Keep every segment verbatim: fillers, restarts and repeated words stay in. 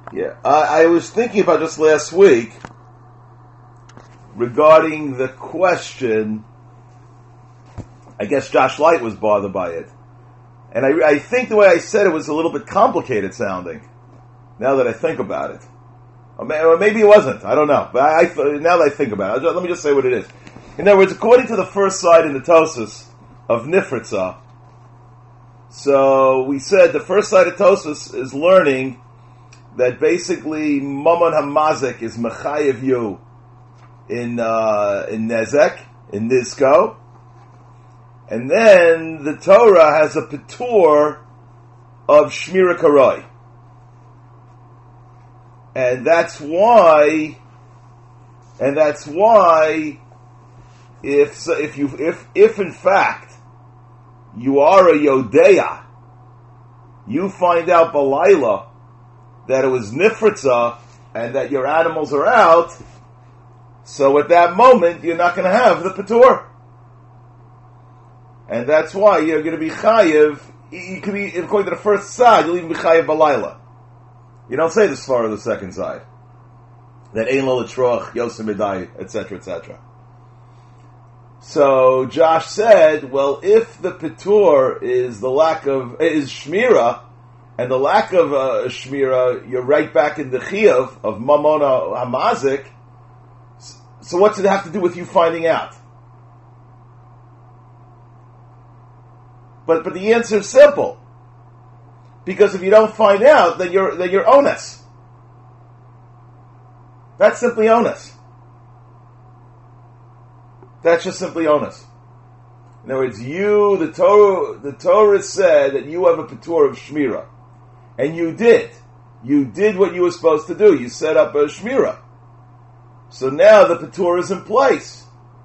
Yeah, I, I was thinking about just last week regarding the question. I guess Josh Light was bothered by it, and I, I think the way I said it was a little bit complicated sounding. Now that I think about it, or maybe it wasn't. I don't know. But I, I now that I think about it, let me just say what it is. In other words, according to the first side in the Tosfos of Nifritza, so we said the first side of Tosfos is learning that basically Mammon Hamazik is Mechayev you in uh, in Nezek, in Nizko, and then the Torah has a Petur of Shmira Karoi. And that's why, and that's why, if so, if you if if in fact you are a Yodeya, you find out Balayla that it was Nifritza and that your animals are out, so at that moment you're not going to have the Petur, and that's why you're going to be Chayiv. You could be, according to the first side, you'll even be Chayiv Balayla. You don't say the Svar of the second side. That Ein Lo L'Troach, Yosem Edai, et cetera, et cetera. So Josh said, well, if the Petur is the lack of, is Shmira, and the lack of uh, Shmira, you're right back in the Chiyuv of Mamona Hamazik, so what's it have to do with you finding out? But but the answer is simple. Because if you don't find out, then you're then you're onus. That's simply onus. That's just simply onus. In other words, you, the Torah, the Torah said that you have a Petur of Shmira. And you did. You did what you were supposed to do. You set up a Shmira. So now the Petur is in place.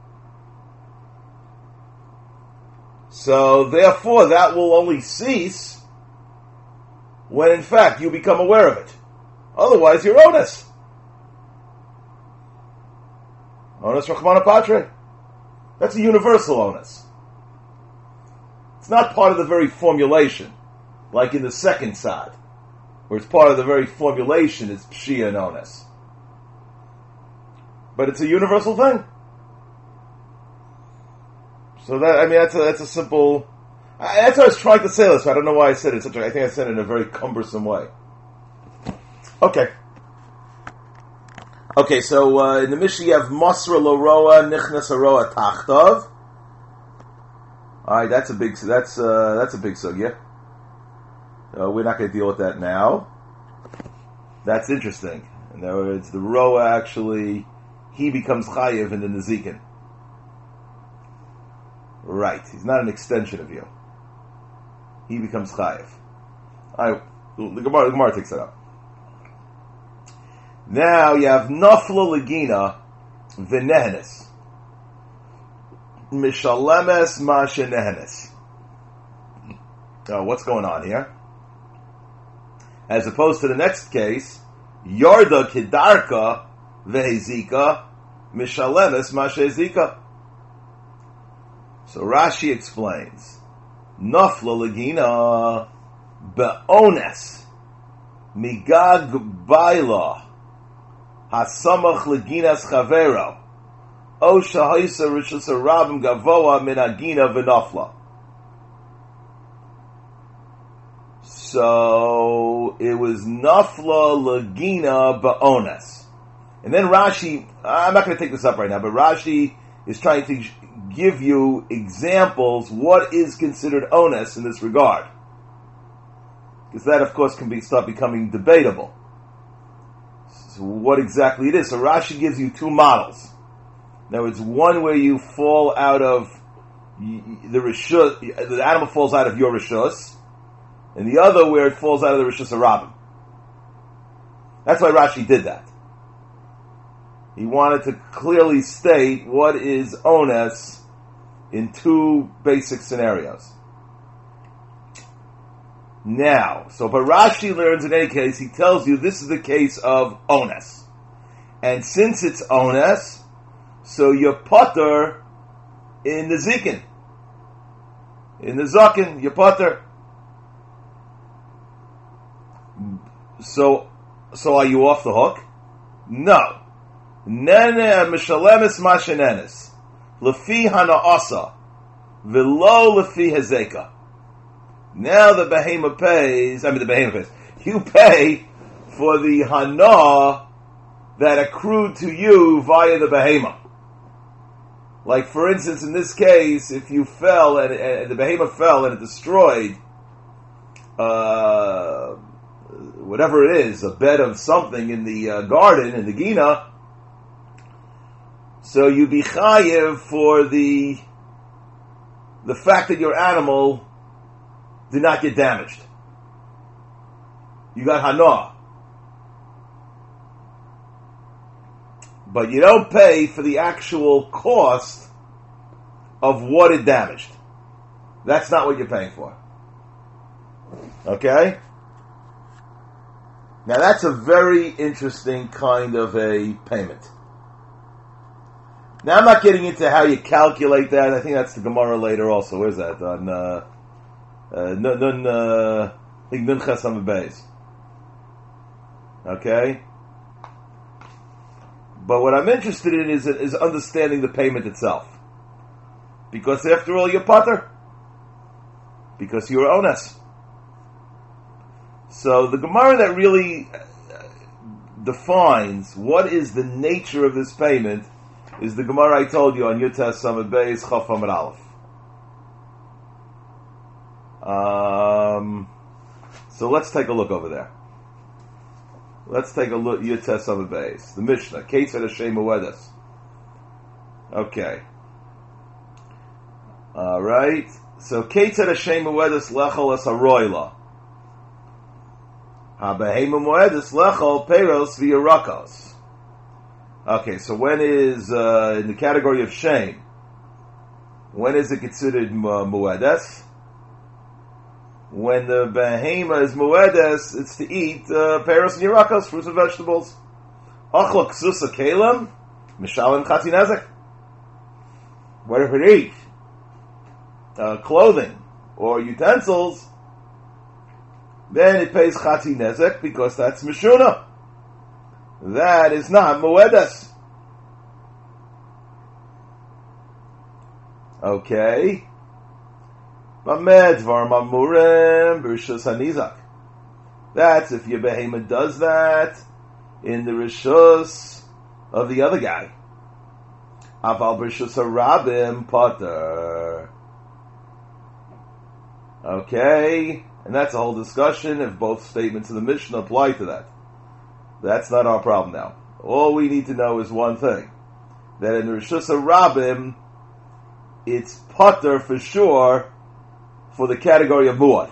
So therefore, that will only cease when in fact you become aware of it. Otherwise, you're onus. Onus Rachmana Patre. That's a universal onus. It's not part of the very formulation, like in the second side, where it's part of the very formulation, it's Pshia and onus. But it's a universal thing. So that, I mean, that's a, that's a simple... I, that's what I was trying to say this, so I don't know why I said it such a, I think I said it in a very cumbersome way. Okay. Okay, so uh, in the Mishnah you have Masra Loroa Nichnas Aroa Tachtov. Alright, that's a big that's uh, that's a big sugya. Uh, we're not going to deal with that now. That's interesting. In other words, the Roa actually, he becomes Chayiv in the Nezikin. Right, he's not an extension of you. He becomes Chayiv. Alright, the Gemara, the Gemara takes that up. Now you have Nafla Legina V'Nehenes. Mishalemes Masha Nehenes. Oh, what's going on here? As opposed to the next case, Yarda Kedarka Vehezika Mishalemes Masha Ezika. So Rashi explains, Nafla Legina Be'ones Migag Baila Hasamach Leginas Chavero O Shahaisa Rishus Rabim Gavoa Minagina V'Nafla. So it was Nafla Legina Ba'ones. And then Rashi, I'm not going to take this up right now, but Rashi is trying to give you examples what is considered onus in this regard. Because that, of course, can be start becoming debatable. So what exactly it is. So Rashi gives you two models. Now it's one where you fall out of the rishus, the animal falls out of your rishus, and the other where it falls out of the rishus harabim. That's why Rashi did that. He wanted to clearly state what is onus in two basic scenarios. Now, so but Rashi learns in any case, he tells you this is the case of onus. And since it's onus, so you're potter in the zikin. In the zakin, you're potter. So, So are you off the hook? No. Nene mishalemis mashenenis. Lefi hana'asa. V'lo lefi hezeka. Now the behemoth pays, I mean the behemoth pays, you pay for the hana that accrued to you via the behemoth. Like for instance, in this case, if you fell and, and the behemoth fell and it destroyed uh, whatever it is, a bed of something in the uh, garden, in the Gina, so you be chayev for the the fact that your animal did not get damaged. You got hana. But you don't pay for the actual cost of what it damaged. That's not what you're paying for. Okay? Now that's a very interesting kind of a payment. Now I'm not getting into how you calculate that. I think that's the Gemara later also. Where's that? On uh, uh, Nun, uh, I think Nun Ches Amud Beis. Okay? But what I'm interested in is, is understanding the payment itself. Because after all, you're pater. Because you're ones. So the Gemara that really defines what is the nature of this payment is the Gemara I told you on Yutas Samad Beis Chaf Amud Aleph. Um, so let's take a look over there. Let's take a look. Yutas Samad Beis, the Mishnah. Ketzad Hashem Uedas. Okay. All right. So Ketzad Hashem Uedas Lechol Es Haroila. HaBehema Uedas Lechol Peros V'Yarakos. Okay, so when is, uh, in the category of shame, when is it considered muedes? When the behema is muedes, it's to eat uh, peros and yarakos, fruits and vegetables. Achla ksusa kelim, mishalim chati nezek. Whatever it eat, uh, clothing or utensils, then it pays chati nezek because that's mishuna. That is not muedas. Okay. Mamedvar mamurim b'rishus hanizak. That's if your behemoth does that in the rishus of the other guy. Aval b'rishus harabim pater. Okay. And that's a whole discussion if both statements of the Mishnah apply to that. That's not our problem now. All we need to know is one thing. That in the Rishus HaRabim, it's pater for sure for the category of muad.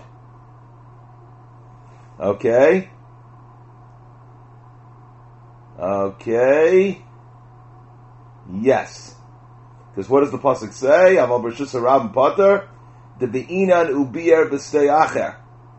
Okay? Okay? Yes. Because what does the pasuk say? Aval Rishus HaRabim pater, the be'inan ubier b'stei acher.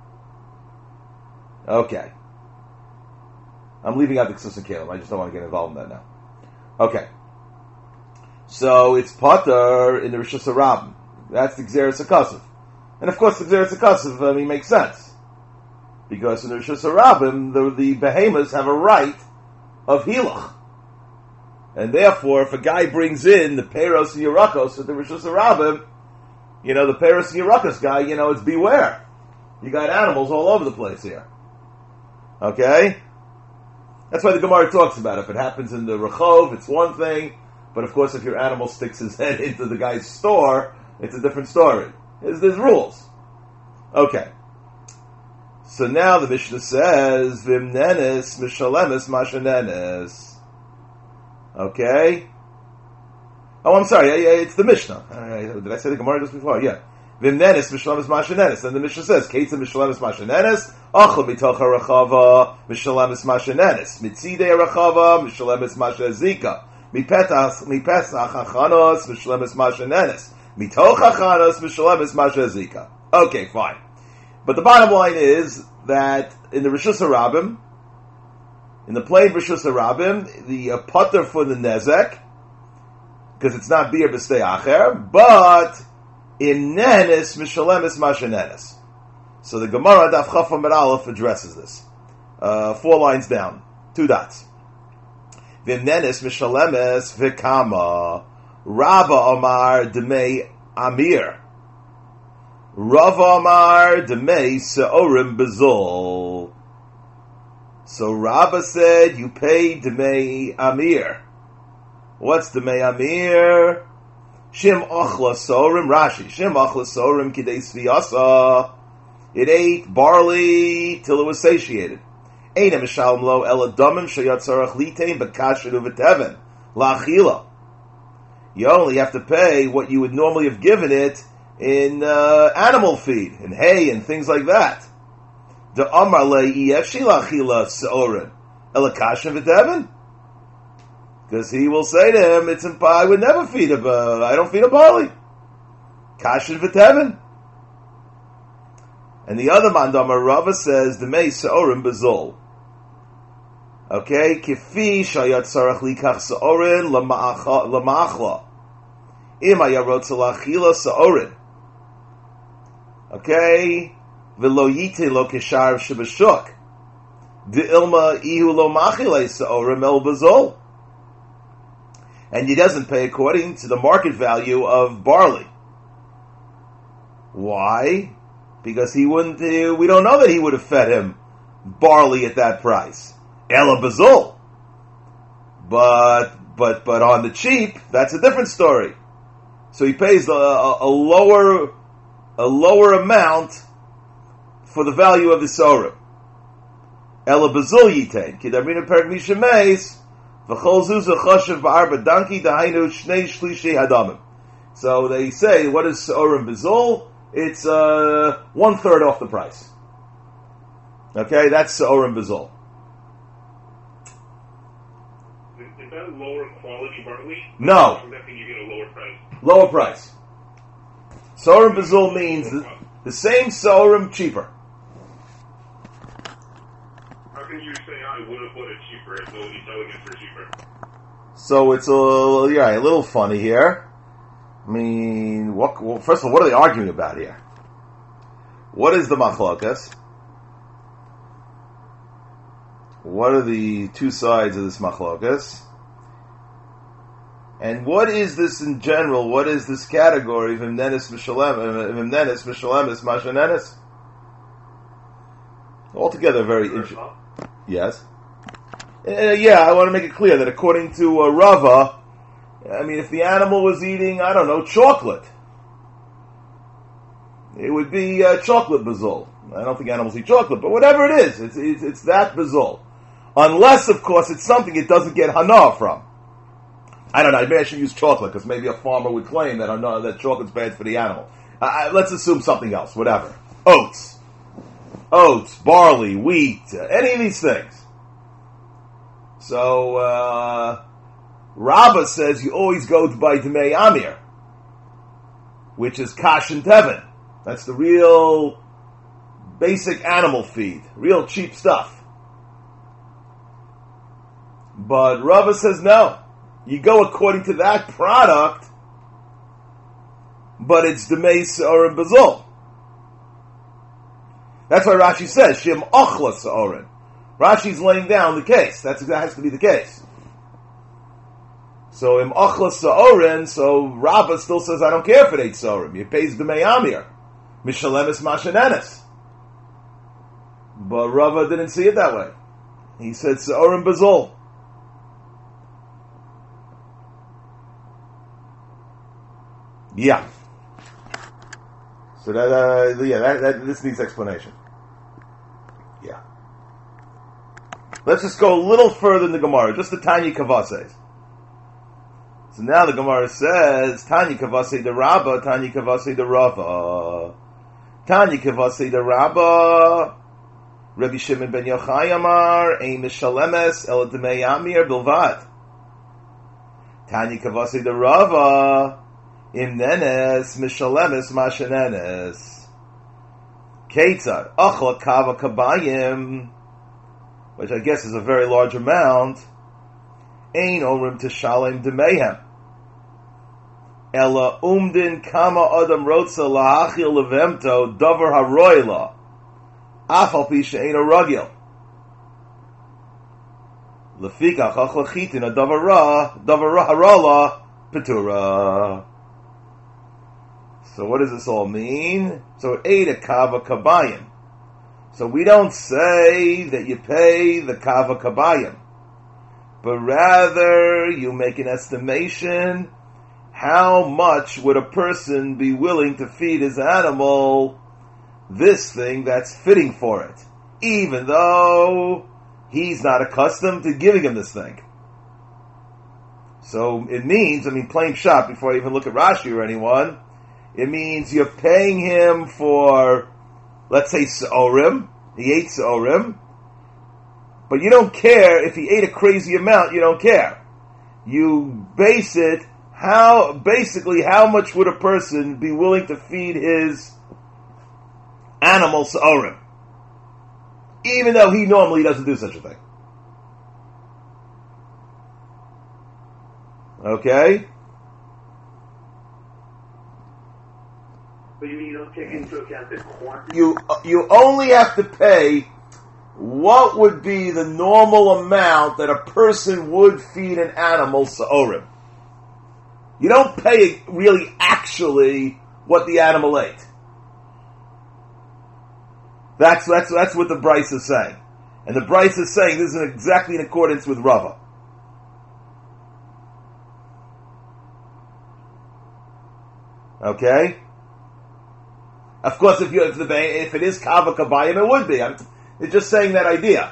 Okay. I'm leaving out the Ksus and Kalim. I just don't want to get involved in that now. Okay. So it's pater in the Rishus HaRabim. That's the Gzeres HaKasav. And of course the Gzeres HaKasav, I mean, makes sense. Because in the Rishus HaRabim, the, the behemoths have a right of hilach. And therefore, if a guy brings in the Peros and Yarakos at the Rishus HaRabim, you know, the Peros and Yarakos guy, you know, it's beware. You got animals all over the place here. Okay? That's why the Gemara talks about it. If it happens in the Rechov, it's one thing. But of course, if your animal sticks his head into the guy's store, it's a different story. There's, there's rules. Okay. So now the Mishnah says, Vimnenis mishalemis mashanenis. Okay? Oh, I'm sorry. Yeah, yeah, it's the Mishnah. Uh, did I say the Gemara just before? Yeah. Vimnenis mishalemis mashanenis. And the Mishnah says, Ketzad mishalemis mashanenis. Achel mitocha rachava mishalemis mashanenis. Mitzidei rachava mishalemis mashazika. Mipetach mipesach achanos mishalemis mashanenis. Mitoch achanos mishalemis mashazika. Okay, fine. But the bottom line is that in the Rishus HaRabim, in the plain Rishus HaRabim, the uh, pater for the nezek, because it's not beer b'stei acher, but in nenis mishalemis mashanenis. So the Gemara Daf Chaf Amud Aleph addresses this. uh, four lines down, two dots. V'imnenis mishalemes v'kama Rabba Amar Demei Amir Rav Amar Demei Seorim Bezol. So Rabba said, you pay Demei Amir. What's Demei Amir? Shim Ochla Sorim, Rashi. Shim Ochla Sorim Kidei Sviyasa. It ate barley till it was satiated. Eina Mishalom Lo Ela Domim Shayat Sarach Litein Bekasher Uveteven La'achila. You only have to pay what you would normally have given it in uh, animal feed, in hay and things like that. The Amar Le'iyef Shilachila Seorim Elakashem V'Tevin. Because he will say to him, it's in, I would never feed a, uh, I don't feed a barley. Kashin V'Tevin. And the other Mandamar Rava says, the Mei Seorim Bezol. Okay, Kifi Shayat Sarach Likach Seorin Lama'achla. Ima Yarot Salachila Seorin. Okay, V'lo Yite Lo Kishar Shebashuk. De Ilma Ihu Lo Machile Seorim El Bezol. And he doesn't pay according to the market value of barley. Why? Because he wouldn't, uh, we don't know that he would have fed him barley at that price. Ela Bazul. But, but, but on the cheap, that's a different story. So he pays a, a, a lower, a lower amount for the value of the Sorim. Ela Bazul Yitain. Kidamrina Perk Mishameis. V'chol Zuzah Choshev Ba'arba Danki Dahainu Shnei Shlishi Hadamim. So they say, what is Sorim Bazul? It's uh, one third off the price. Okay, that's Seorim Bezol. Is that lower quality barley? No. Or that thing you get a lower price? Lower price. Seorim Bezol means the, the same Seorim cheaper. How can you say I would have bought it cheaper if nobody's selling it for cheaper? So it's a, yeah, a little funny here. I mean, what, well, first of all, what are they arguing about here? What is the machlokas? What are the two sides of this machlokas? And what is this in general? What is this category of imnenis mishalem, imnenis mishalemis mashanenis? Altogether, very interesting. Yes. Uh, yeah, I want to make it clear that according to uh, Rava, I mean, if the animal was eating, I don't know, chocolate, it would be uh, chocolate bazol. I don't think animals eat chocolate, but whatever it is, it's it's, it's that bazol. Unless, of course, it's something it doesn't get hana from. I don't know, maybe I should use chocolate, because maybe a farmer would claim that hana, that chocolate's bad for the animal. Uh, let's assume something else, whatever. Oats. Oats, barley, wheat, uh, any of these things. So, uh... Rabbah says you always go to buy Demei Amir, which is Kash and Tevin. That's the real basic animal feed, real cheap stuff. But Rabbah says no. You go according to that product, but it's Demei Seorim Bazul. That's why Rashi says Shim Ochla Seorim. Rashi's laying down the case. That's, that has to be the case. So im achla sa'orin, so Rabbah still says, I don't care if it ain't sa'orim. He pays the meyamir. Mishalemis mashanenis. But Rabbah didn't see it that way. He said sa'orim bazol. Yeah. So that, uh, yeah, that, that, this needs explanation. Yeah. Let's just go a little further in the Gemara, just the Tanya Kavases. So now the Gemara says, Tanya Kavasei de Rabba, Tanya Kavasei de Rava. Tanya Kavasei de Rabba, Rabbi Shimon ben Yochai Amar, Ein Mishalemes, El Demei Amir Bilvad. Tanya Kavasei de Rava, Im Nenes, Mishalemes Mashanenes. Ketzar, Achla Kava Kabayim, which I guess is a very large amount, Ein Orim Teshalem Demeihem. Ela umdin kama adam rotza lahachil levemto davar haroila afal pi she'ein a ragil. Lefika chachla chitin a davara davara harala petura. So what does this all mean? So it ate a kava kabayim. So we don't say that you pay the kava kabayim, but rather you make an estimation. How much would a person be willing to feed his animal this thing that's fitting for it, even though he's not accustomed to giving him this thing? So it means, I mean, plain shot, before I even look at Rashi or anyone, it means you're paying him for, let's say, Se'orim. He ate Se'orim. But you don't care if he ate a crazy amount, you don't care. You base it, how, basically, how much would a person be willing to feed his animal Se'orim? Even though he normally doesn't do such a thing. Okay? But you mean you don't take into account the quantity? You, you only have to pay what would be the normal amount that a person would feed an animal Se'orim. You don't pay really actually what the animal ate. That's, that's, that's what the Bryce is saying. And the Bryce is saying this is exactly in accordance with Rava. Okay? Of course, if you if the if it is kava kabayim, it would be. I'm, it's just saying that idea.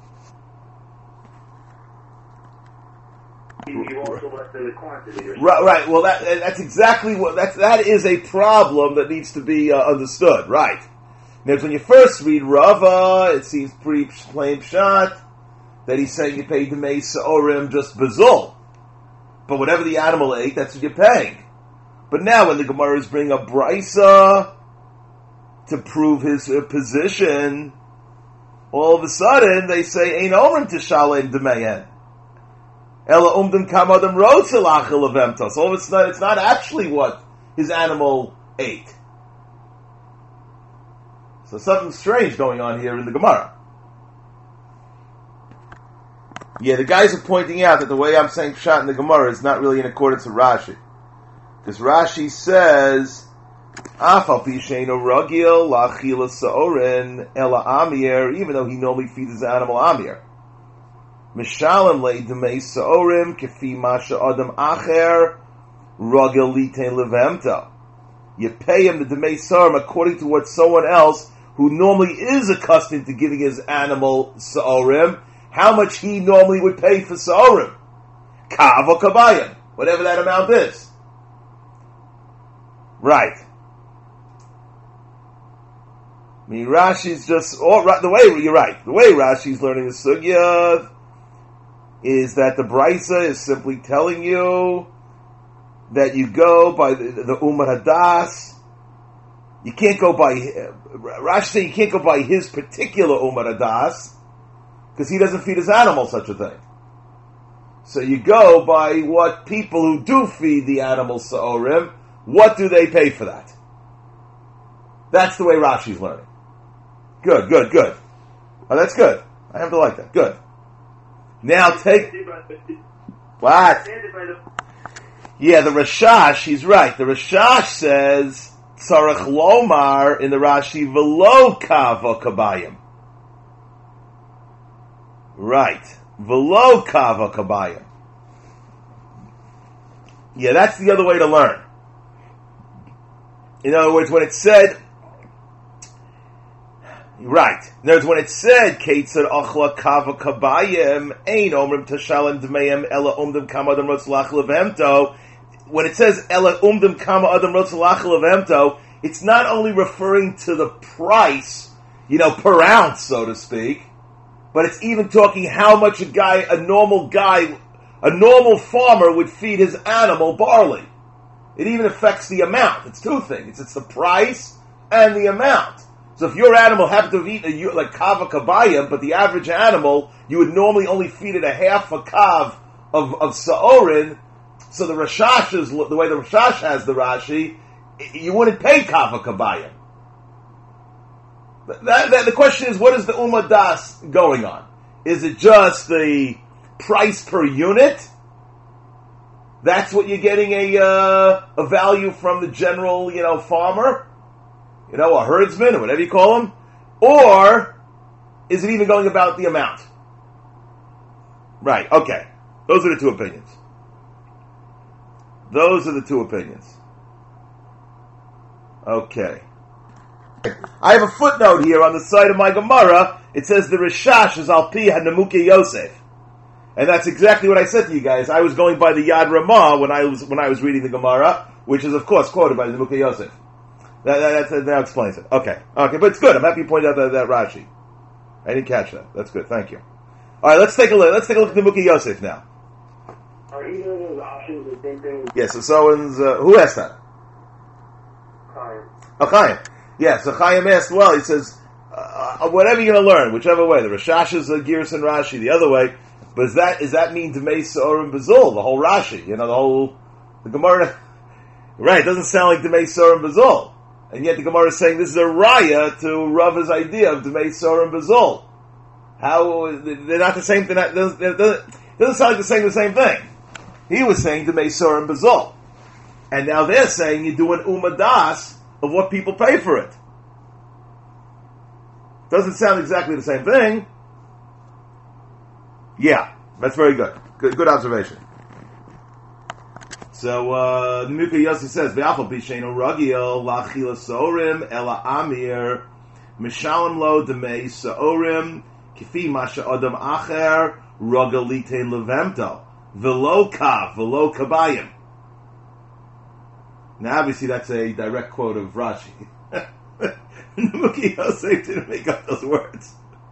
You also less than the quantity. Right, right. Well, that that's exactly what that's that is a problem that needs to be uh, understood. Right. Now, when you first read Rava, it seems pretty plain pshat that he's saying you pay the Demei Se'orim just bazul, but whatever the animal ate, that's what you're paying. But now, when the Gemara is bringing a brisa to prove his uh, position, all of a sudden they say ein omrim tishalem demeyen ela umdim kamadam rotzelachel avemtos. All of a sudden, it's not actually what his animal ate. So something strange going on here in the Gemara. Yeah, the guys are pointing out that the way I'm saying pshat in the Gemara is not really in accordance with Rashi. Because Rashi says, Afal pisheinu ragil la'achila sa'orin ela amir, even though he normally feeds his animal amir. Mishalem le'idemei sa'orim kefi masha adam acher ragil litein levemta. You pay him the demei sa'orim according to what someone else who normally is accustomed to giving his animal sa'orim, how much he normally would pay for sa'orim. Kav or kabayim, whatever that amount is. Right. I mean, Rashi's just, oh, the way, you're right, the way Rashi's learning the sugya is that the brisa is simply telling you that you go by the, the Umar Hadas. You can't go by, Rashi says you can't go by his particular Umar Hadas because he doesn't feed his animal such a thing. So you go by what people who do feed the animal Sa'orim, what do they pay for that? That's the way Rashi's learning. Good, good, good. Oh, that's good. I have to like that. Good. Now take... What? Yeah, the Rashash, he's right. The Rashash says, Tzarech Lomar in the Rashi, Velo Kava Kabayim. Right. Velo Kava Kabayim. Yeah, that's the other way to learn. In other words, when it said, right. In other words, when it said, Ketzad Achla Kava Kabayim, Ein Omrim Tashalem Dmeim Ela Umdim Kama Adam Rotzalach Levemto, when it says Ela Umdim Kama Adam Rotzalach Levemto, it's not only referring to the price, you know, per ounce, so to speak, but it's even talking how much a guy, a normal guy, a normal farmer would feed his animal barley. It even affects the amount. It's two things. It's, it's the price and the amount. So if your animal happened to have eaten a, like kava kabayim, but the average animal, you would normally only feed it a half a kav of, of sa'orin, so the Rashash is, the way the Rashash has the Rashi, you wouldn't pay kava kabayim. That, that, the question is, what is the Umadas going on? Is it just the price per unit, that's what you're getting a uh, a value from the general, you know, farmer, you know, a herdsman or whatever you call him, or is it even going about the amount? Right. Okay. Those are the two opinions. Those are the two opinions. Okay. I have a footnote here on the side of my Gemara. It says the Rishash is al pi hanamuke Yosef, and that's exactly what I said to you guys. I was going by the Yad Ramah when I was when I was reading the Gemara, which is of course quoted by the Namuke Yosef. That, that, that, that explains it. Okay, okay, but it's good. I'm happy you pointed out that, that Rashi. I didn't catch that. That's good. Thank you. All right, let's take a look. Let's take a look at the Namuke Yosef now. Are either of those options the same thing? Yes. Yeah, so someone's uh, who asked that? Chaim. Oh, Chaim. Yeah, so Chaim asked, well, he says, uh, whatever you're going to learn, whichever way, the Rashash is uh, Girs and Rashi, the other way, but does that, does that mean Demei Sa'or and Bazul, the whole Rashi, you know, the whole, the Gemara, right, it doesn't sound like Demei Sa'or and Bazul, and yet the Gemara is saying this is a raya to Rava's idea of Demei Sa'or and Bazul. How, they're not the same thing, it doesn't, it doesn't, it doesn't sound like they're saying the same thing. He was saying Demei Sa'or and Bazul, and now they're saying you do an Umadas of what people pay for it. Doesn't sound exactly the same thing. Yeah, that's very good. Good, good observation. So, uh, Namuke Yosef says, V'afal pisheinu ragil la'achila sa'orim ela amir mishalim lo demei sa'orim kifi masha adam acher ragil litein levemto v'lo kav v'lo kabayim. Now, obviously, that's a direct quote of Rashi. Namuke Yosef didn't make up those words.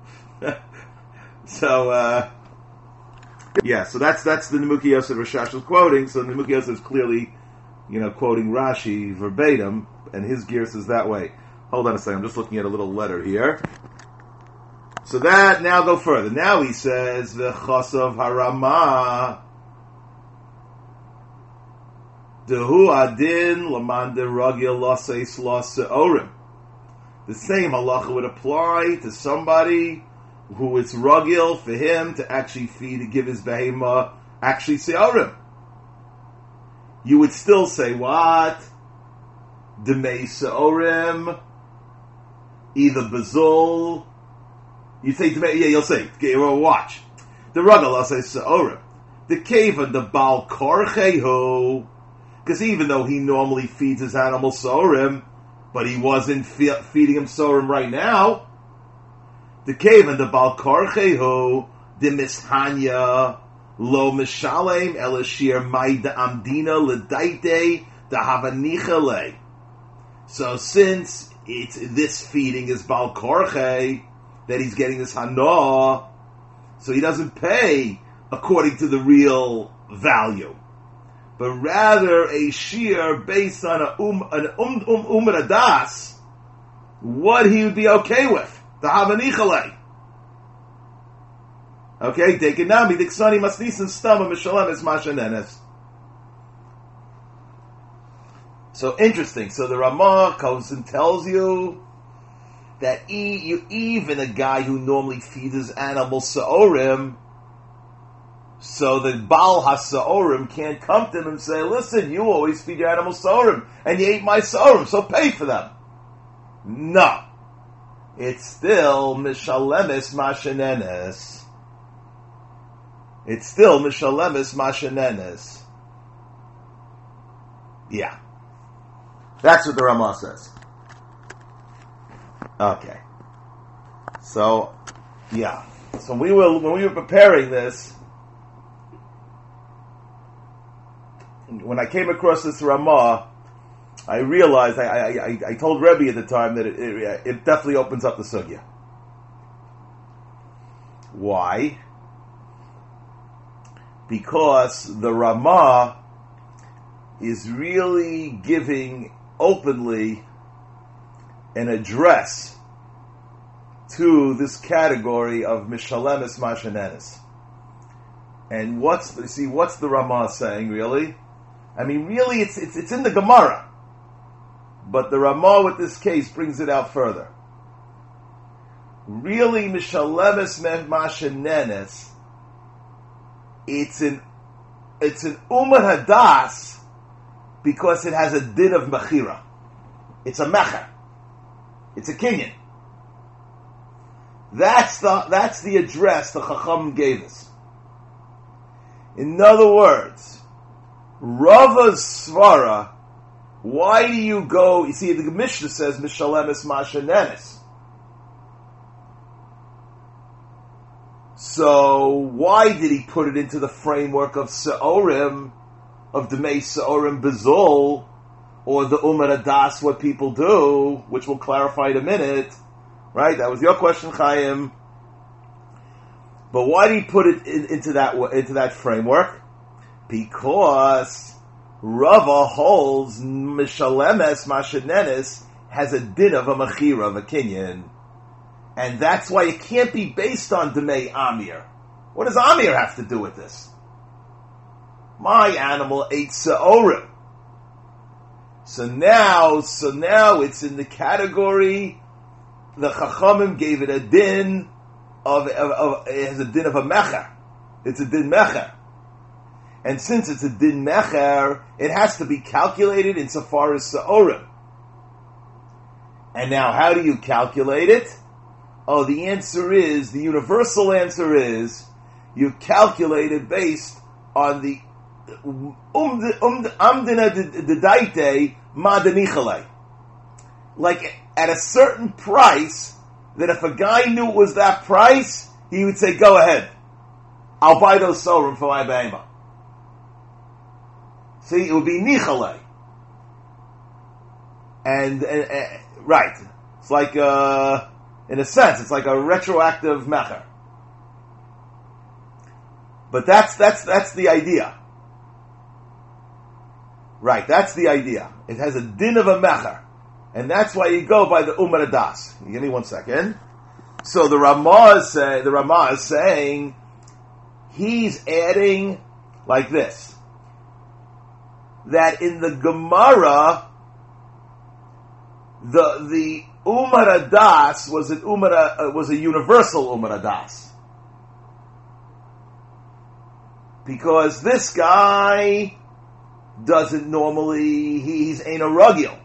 so, uh, yeah, so that's that's the Namuke Yosef Rashash was quoting. So Namuke Yosef is clearly, you know, quoting Rashi verbatim, and his gears is that way. Hold on a second, I'm just looking at a little letter here. So that, now go further. Now he says, the Chosav Harama. Dehu adin laman de ragil laseis laseorim. The same halacha would apply to somebody who it's ragil for him to actually feed, to give his behema actually seorim. You would still say what? Demei seorim, either bazul. You say demei, yeah, you'll say. Well, watch the ragil laseis seorim. The cave of the bal korchehu. Because even though he normally feeds his animal sorim, but he wasn't fe- feeding him sorim right now, the cave and the balkarchehu, the mishanya, lo mishalem elashir maida amdina ledaite the havanichale. So since it's this feeding is balkarche, that he's getting this hana, so he doesn't pay according to the real value, but rather a shear based on a um an um um umradas, what he would be okay with, the havanichale. Okay, dekinami diksani masnisin stama mishalem is mashanenes. So interesting. So the Ramah comes and tells you that e, you, even a guy who normally feeds his animals sa'orim, so the Baal HaSa'orim can't come to him and say, listen, you always feed your animals Sa'orim, and you ate my Sa'orim, so pay for them. No. It's still Mishalemis Mashanenes. It's still Mishalemis Mashanenes. Yeah. That's what the Ramah says. Okay. So, yeah. So we were, when we were preparing this, when I came across this Ramah, I realized, I, I, I, I told Rebbe at the time that it, it, it definitely opens up the sugya. Why? Because the Ramah is really giving openly an address to this category of Mishalemis Mashanenes. And what's, you see, what's the Ramah saying, really? I mean, really, it's, it's it's in the Gemara, but the Ramah with this case brings it out further. Really, Mishalemis Mashanenes it's an it's an umar hadas because it has a din of mechira. It's a mecher. It's a kinyan. That's the that's the address the Chacham gave us. In other words, Rava's svara. Why do you go? You see, the Mishnah says Mishalemis Mashanenis. So why did he put it into the framework of Seorim, of Demei Seorim Bezul, or the Umar Adas, what people do, which we'll clarify in a minute, right? That was your question, Chaim. But why did he put it in, into that into that framework? Because Rava holds Mishalemes Mashanenis has a din of a mechira, of a kinyan. And that's why it can't be based on Demei Amir. What does Amir have to do with this? My animal ate Seorim. So now, so now it's in the category, the Chachamim gave it a din of, of, of it has a din of a mecher. It's a din mecher. And since it's a din mecher, it has to be calculated insofar as Seorim. And now, how do you calculate it? Oh, the answer is, the universal answer is, you calculate it based on the amdina dedaite madanichale. Like, at a certain price, that if a guy knew it was that price, he would say, go ahead. I'll buy those Seorim for my behemah. See, it would be nichale. And, and, and, right. It's like, uh, in a sense, it's like a retroactive mecher. But that's, that's, that's the idea. Right, that's the idea. It has a din of a mecher. And that's why you go by the Umar Adas. Give me one second. So the Ramah is, say, the Ramah is saying, he's adding like this. That in the Gemara, the the Umar Adas was an Umar uh, was a universal Umar Adas, because this guy doesn't normally he, he's ain't a rugil.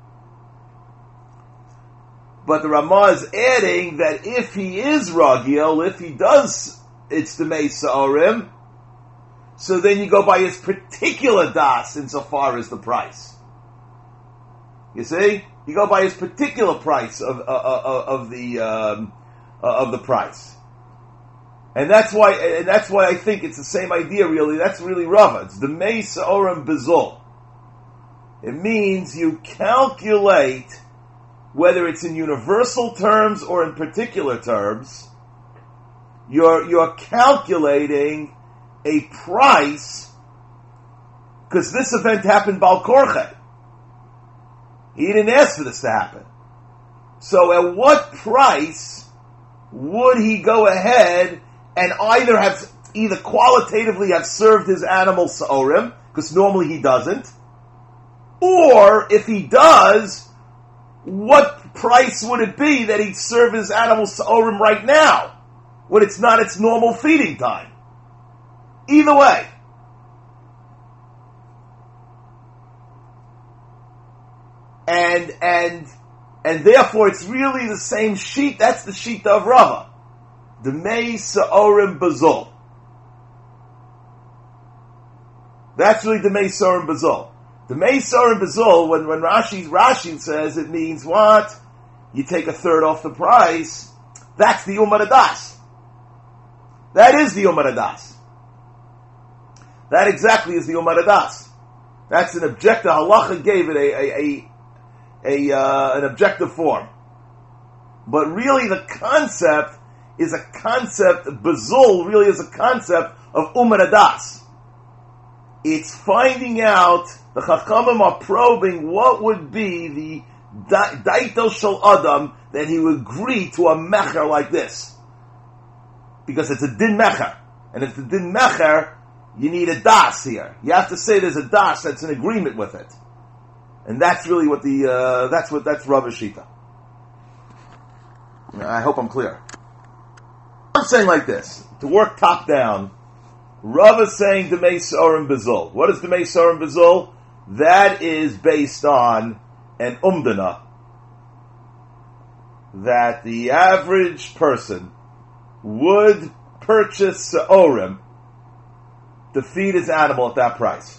But the Ramah is adding that if he is rugil, if he does, it's the Demei Seorim. So then you go by his particular das insofar as the price. You see, you go by his particular price of uh, uh, of the um, uh, of the price, and that's why and that's why I think it's the same idea. Really, that's really Rava. It's the Demei Seorim Bezul. It means you calculate whether it's in universal terms or in particular terms. You're you're calculating a price, because this event happened Bal Korche. He didn't ask for this to happen. So at what price would he go ahead and either have, either qualitatively have served his animal Seorim, because normally he doesn't, or if he does, what price would it be that he'd serve his animal Seorim right now, when it's not its normal feeding time? Either way. And, and, and therefore it's really the same sheet. That's the sheet of Rava. Demei Seorim Bezul. That's really Demei Seorim Bezul. Demei Seorim Bezul, when, when Rashi, Rashi says it means what? You take a third off the price. That's the Umar Adas. That is the Umar Adas. That exactly is the Umar Adas. That's an objective. Halacha gave it a, a, a, a uh, an objective form. But really the concept is a concept, Bezul really is a concept of Umar Adas. It's finding out, the Chachamim are probing what would be the Daito Shel Adam that he would agree to a mecher like this. Because it's a din mecher. And if it's a din mecher, you need a das here. You have to say there's a das that's in agreement with it. And that's really what the, uh, that's what, that's Rav Shita. I hope I'm clear. I'm saying like this, to work top down, Rav is saying Demei Sorim Bezul. What is Demei Sorim Bezul? That is based on an umdana, that the average person would purchase Seorim to feed his animal at that price.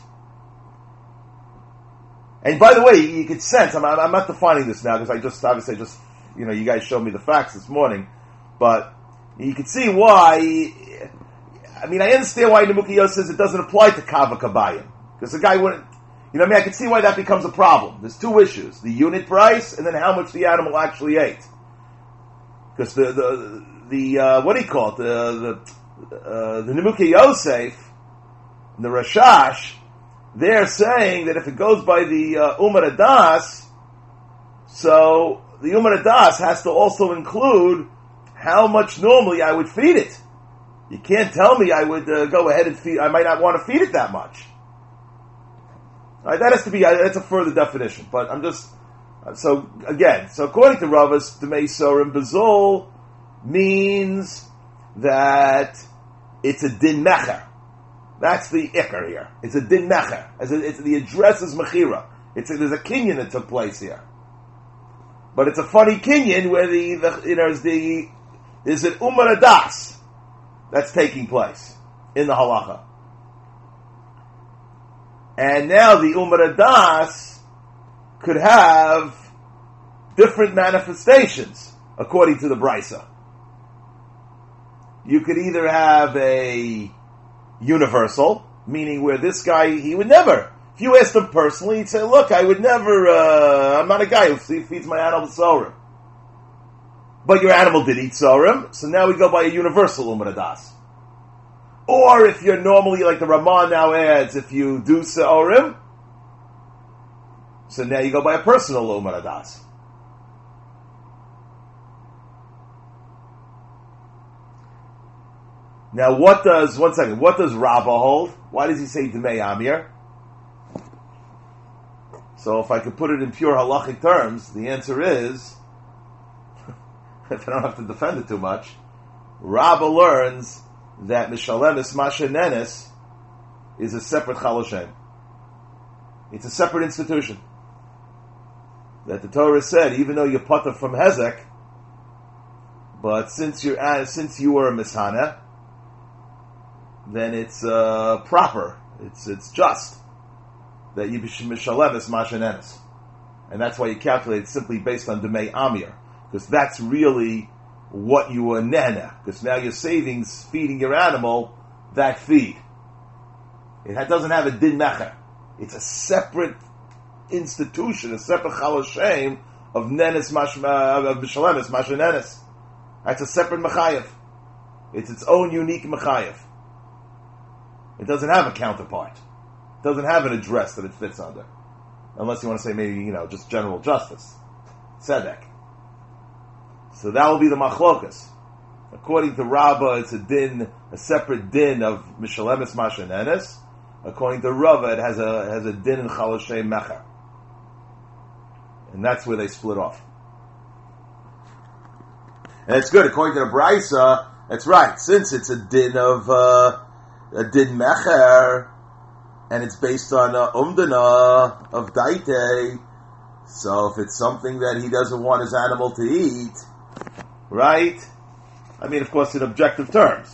And by the way, you could sense, I'm, I'm not defining this now because I just, obviously, just, you know, you guys showed me the facts this morning, but you can see why. I mean, I understand why Nemukiyo says it doesn't apply to Kava Kabayim. Because the guy wouldn't, you know what I mean? I can see why that becomes a problem. There's two issues. The unit price and then how much the animal actually ate. Because the, the, the, uh, what do you call it? The, the, uh, the Nemuki Yosef, the Rashash, they're saying that if it goes by the uh, Umar Adas, so the Umar Adas has to also include how much normally I would feed it. You can't tell me I would uh, go ahead and feed, I might not want to feed it that much. All right, that has to be, uh, that's a further definition, but I'm just, uh, so again, so according to Ravas, Demei Sorim Bezul means that it's a din mecher. That's the ikar here. It's a din mecher. It's, a, it's the address is mechira. It's a, there's a kinyan that took place here, but it's a funny kinyan where the, the you know is the is an umar adas that's taking place in the halacha, and now the umar adas could have different manifestations according to the brisa. You could either have a universal, meaning where this guy, he would never, if you asked him personally, he'd say, look, I would never, uh, I'm not a guy who feeds my animal sorim. But your animal did eat sorim, so now we go by a universal umar adas. Or if you're normally, like the Ramah now adds, if you do sorim, so now you go by a personal umar adas. Now, what does, one second, what does Rabbah hold? Why does he say Demei Amir? So if I could put it in pure halachic terms, the answer is, if I don't have to defend it too much, Rabbah learns that Mishalemis Masha Nenes is a separate Chaloshem. It's a separate institution. That the Torah said, even though you're potter from Hezek, but since you're, uh, since you were a Mishana, then it's uh, proper, it's it's just that you be mishaleves mashanenes, and that's why you calculate it simply based on demei amir, because that's really what you were nehna, because now you're saving, feeding your animal that feed. It doesn't have a din mecher. It's a separate institution, a separate chaloshem of nenes mash of mishaleves mashanenes. That's a separate mechayev. It's its own unique mechayev. It doesn't have a counterpart. It doesn't have an address that it fits under. Unless you want to say maybe, you know, just general justice. Tzedek. So that will be the machlokas. According to Rabbah, it's a din, a separate din of Mishalemis Mashanenes. According to Rava, it has a has a din in Chaloshay Mecher. And that's where they split off. And it's good. According to the Brisa, that's right. Since it's a din of... Uh, a din mecher, and it's based on uh, umdana of daite. So if it's something that he doesn't want his animal to eat, right? I mean, of course, in objective terms,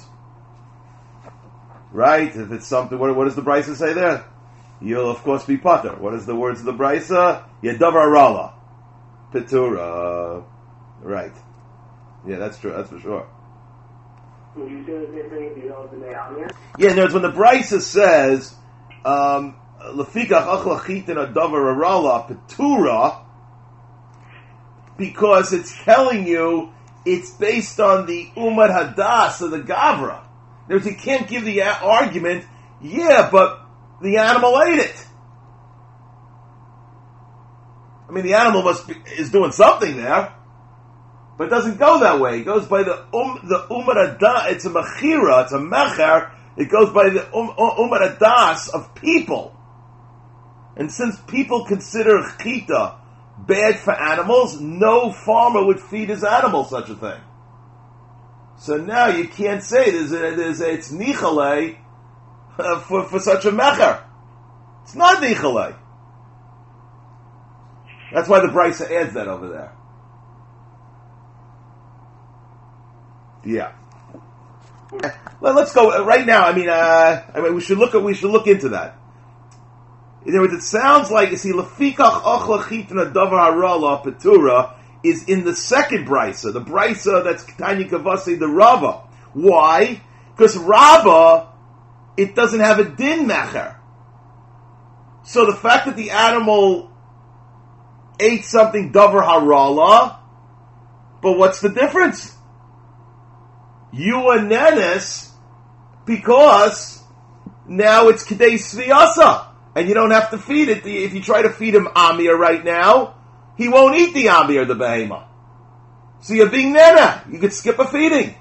right? If it's something, what, what does the Brisa say there? You'll of course be potter. What is the words of the Brisa? Yedavar rala, pitura, right? Yeah, that's true. That's for sure. So you say the same thing if you don't Demei Amir? Yeah, in other words, when the Brisa says, um, Lefikach achlachitin adavar arala petura, because it's telling you it's based on the Umar Hadas of the Gavra. In other words, you can't give the a- argument, yeah, but the animal ate it. I mean, the animal must be, is doing something there. But it doesn't go that way. It goes by the um, the umar adas. It's a mechira. It's a mecher. It goes by the um, umar adas of people. And since people consider chita bad for animals, no farmer would feed his animal such a thing. So now you can't say there's a, there's a, it's nichale uh, for, for such a mecher. It's not nichalei. That's why the Brisa adds that over there. Yeah. Well, let's go right now. I mean, uh, I mean, we should look at we should look into that. In other words, it sounds like you see lefikach ochla chitna davar harala petura is in the second brisa, the brisa that's Tanya Kavase the Rava. Why? Because Rava, it doesn't have a din mecher. So the fact that the animal ate something davar harala, but what's the difference? You are nenes because now it's Kedei Sviyasa, and you don't have to feed it. If you try to feed him Amir right now, he won't eat the Amir, the Behema. So you're being nena. You could skip a feeding.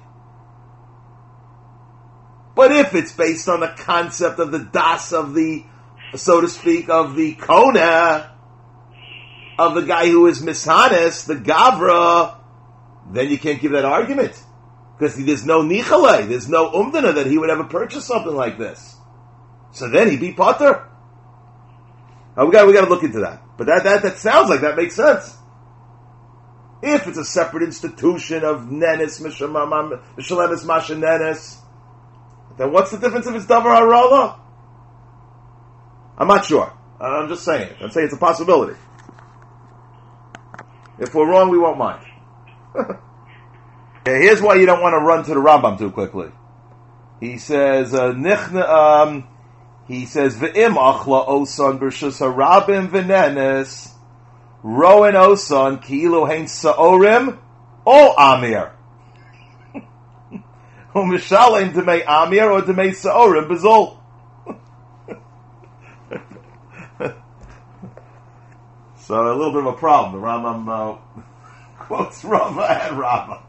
But if it's based on the concept of the das of the, so to speak, of the Kona, of the guy who is Mishanis, the Gavra, then you can't give that argument. Because there's no nichalei, there's no umdana that he would ever purchase something like this. So then he'd be potter. Oh, we got we got to look into that. But that, that that sounds like that makes sense. If it's a separate institution of nenis, mishalemis masha nenis, then what's the difference if it's davar harala? I'm not sure. I'm just saying. I'm saying it's a possibility. If we're wrong, we won't mind. Okay, here's why you don't want to run to the Rambam too quickly. He says, uh, nichna, um, he says, V'im achla osan b'rshus harabim v'nenes, roen osan ki'ilu hein sa'orim, o amir. U'mishalem d'mei amir or d'mei sa'orim b'zol. So a little bit of a problem. The Rambam uh, quotes Rava and Rava.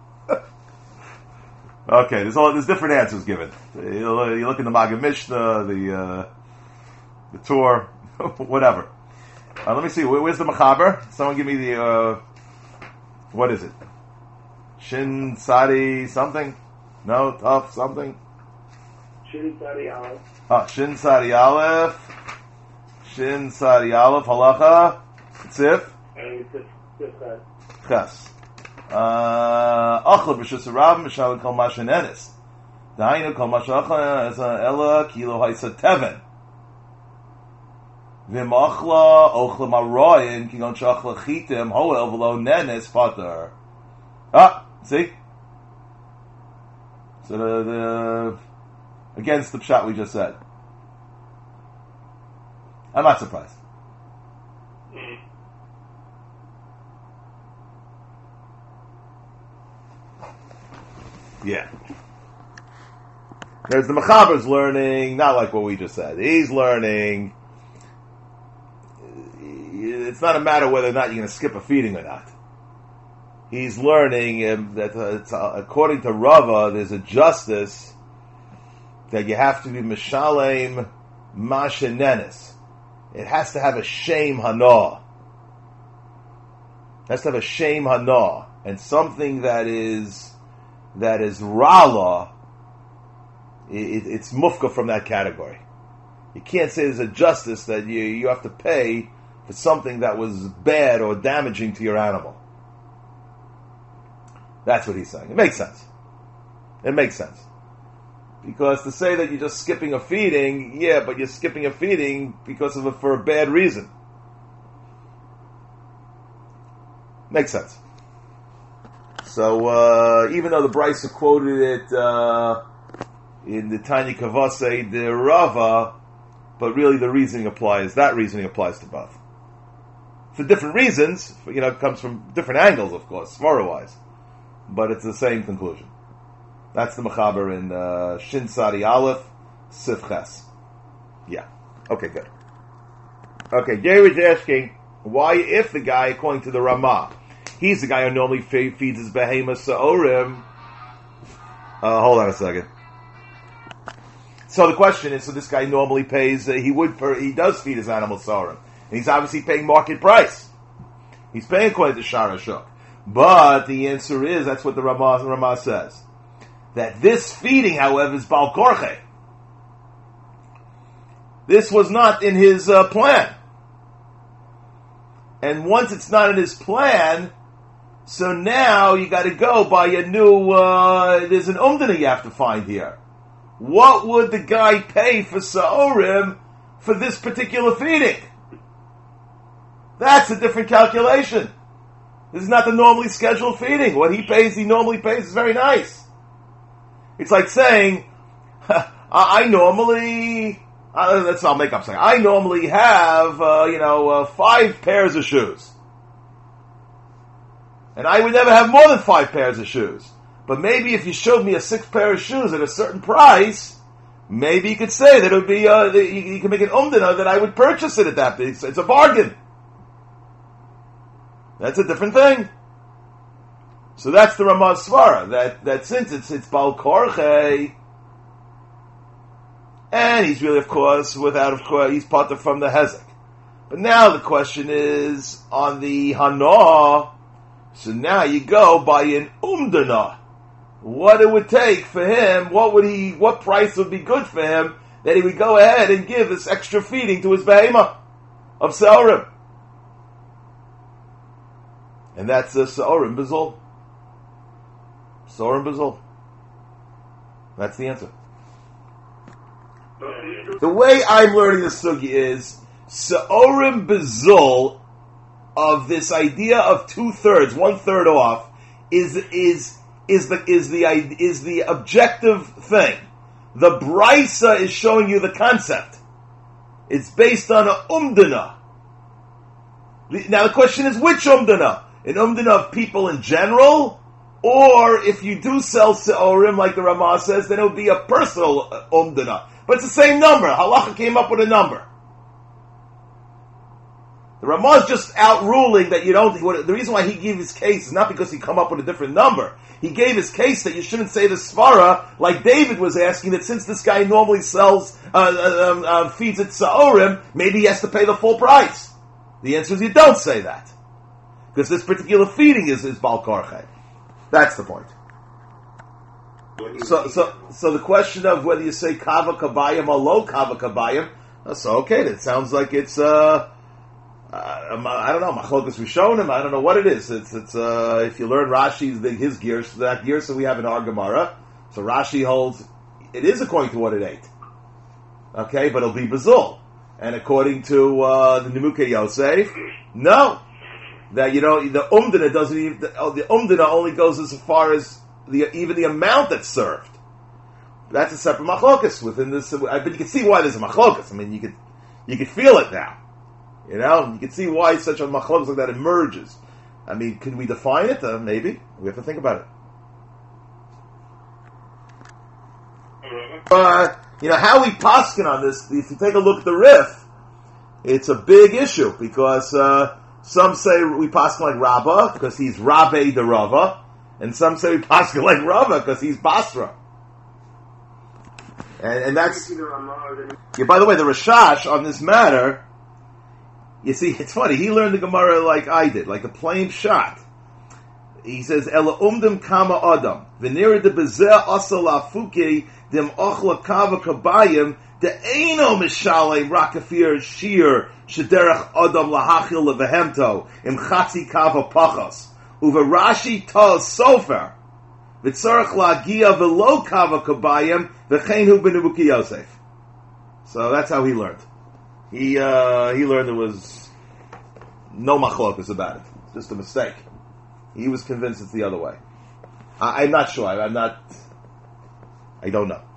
Okay, there's all there's different answers given. You, you look in the Maggid Mishnah, the uh, the Torah, whatever. Uh, let me see. Where, where's the Mechaber? Someone give me the uh, what is it? Shin Sadi something? No, tough something. Shin Sadi Aleph. Ah, Shin Sadi Aleph. Shin Sadi Aleph. Halacha. Tzif. And it's just that. Ches. Achla b'shus harabim b'shalom kol masha nenis. Dainu kol masha achla as ella kilo haisa teven. V'im achla ochla maroyin kigon shachla chitim hoel v'lo nenis pater. Ah, see? So the, the against the pshat we just said. I'm not surprised. Yeah. There's the Mechaber's learning, not like what we just said. He's learning. It's not a matter whether or not you're going to skip a feeding or not. He's learning um, that uh, it's, uh, according to Rava, there's a justice that you have to be mishalem mashenenis. It has to have a shame hana. It has to have a shame hana. And something that is that is rala, it, it's mufka from that category. You can't say there's a justice that you, you have to pay for something that was bad or damaging to your animal. That's what he's saying. It makes sense. It makes sense. Because to say that you're just skipping a feeding, yeah, but you're skipping a feeding because of a, for a bad reason. Makes sense. So, uh, even though the Brisa quoted it uh, in the Tanya Kavase, the Rava, but really the reasoning applies, that reasoning applies to both. For different reasons, you know, it comes from different angles, of course, svara-wise, but it's the same conclusion. That's the Mechaber in uh, Shin Sadi Aleph, Sif Ches. Yeah. Okay, good. Okay, Gary was asking, why if the guy, according to the Ramah, he's the guy who normally feeds his behemoth sa'orim. Uh, hold on a second. So the question is, so this guy normally pays, uh, he would, per, he does feed his animal sa'orim. And he's obviously paying market price. He's paying according to Shara Shuk. But the answer is, that's what the Ramah, Ramah says. That this feeding, however, is Bal Korche. This was not in his uh, plan. And once it's not in his plan, so now you got to go by a new, uh, there's an umdana you have to find here. What would the guy pay for Sa'orim for this particular feeding? That's a different calculation. This is not the normally scheduled feeding. What he pays, he normally pays is very nice. It's like saying, I normally, uh, that's I'll make up something. I normally have, uh, you know, uh, five pairs of shoes. And I would never have more than five pairs of shoes. But maybe if you showed me a six pair of shoes at a certain price, maybe you could say that it would be, uh, that you, you can make an umdana that I would purchase it at that. It's, it's a bargain. That's a different thing. So that's the Ramah Svara, that, that since it's, it's Baal Korche, and he's really, of course, without, of course, he's part of from the Hezek. But now the question is, on the Hana, so now you go by an Umdana. What it would take for him, what would he, what price would be good for him, that he would go ahead and give this extra feeding to his Behemah of Sa'orim. And that's the Sa'orim Bezol. Sa'orim Bezol. That's the answer. The way I'm learning this sugi is Sa'orim Bezol of this idea of two thirds, one third off, is is is the is the is the objective thing. The Brisa is showing you the concept. It's based on a umdana. Now the question is, which umdana? An umdana of people in general, or if you do sell se'orim like the Ramah says, then it would be a personal umdana. But it's the same number. Halacha came up with a number. The Ramah is just out ruling that you don't. The reason why he gave his case is not because he come up with a different number. He gave his case that you shouldn't say the svara like David was asking, that since this guy normally sells uh, uh, uh, feeds it se'orim, maybe he has to pay the full price. The answer is you don't say that. Because this particular feeding is, is Baal Korche. That's the point. So, so, so the question of whether you say Kava Kabayim or Lo Kava Kabayim, so okay, that sounds like it's, uh, uh, I don't know, Machlokas Rishonim, I don't know what it is. It's, it's, uh, if you learn Rashi's, his gears, that gear, so we have in our Gemara. So Rashi holds, it is according to what it ate. Okay, but it'll be Bazul. And according to, uh, the Nimukei Yosef, no. That, you know, the umdana doesn't even, the, oh, the umdana only goes as far as the, even the amount that's served. That's a separate machlokas within this, but you can see why there's a machlokas. I mean, you could, you could feel it now. You know, you can see why such a machlokas like that emerges. I mean, can we define it? Uh, maybe. We have to think about it. But, you know, how we paskin on this, if you take a look at the Rif, it's a big issue, because, uh, some say we paskin like Rabbah, because he's Rabbe de Rava, and some say we paskin like Rava, because he's Basra. And, and that's, yeah, by the way, the Rashash on this matter, you see, it's funny, he learned the Gemara like I did, like a plain shot. He says, Ela umdim kama adam, v'nira de bezeh asal afuke, dem ochla kava kabayim, de eino mishalei rakafir shir, shederach adam lahachil levehemto, im chatzi kava pachos, uva Rashi tal sofer, v'tzarech lagia v'lo kava kabayim, v'chein hu b'nibuki Yosef. So that's how he learned. He, uh, he learned there was no machlokas about it. It's just a mistake. He was convinced it's the other way. I, I'm not sure. I, I'm not, I don't know.